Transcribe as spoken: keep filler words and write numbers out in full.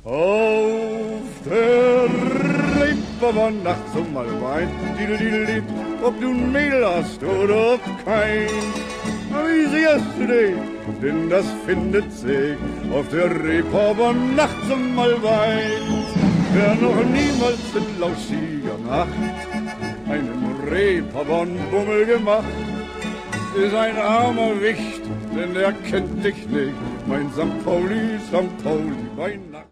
Auf der Reeperbahn nachts um halb eins, diddle-diddle-didd, ob du ein Mädel hast oder kein. Wie siehst du dich? Denn das findet sich auf der Reeperbahn nachts um halb eins. Wer noch niemals in lauschiger Nacht einen Reeperbahn-Bummel gemacht, ist ein armer Wicht, denn er kennt dich nicht, mein Sankt Pauli, Sankt Pauli, bei Nacht.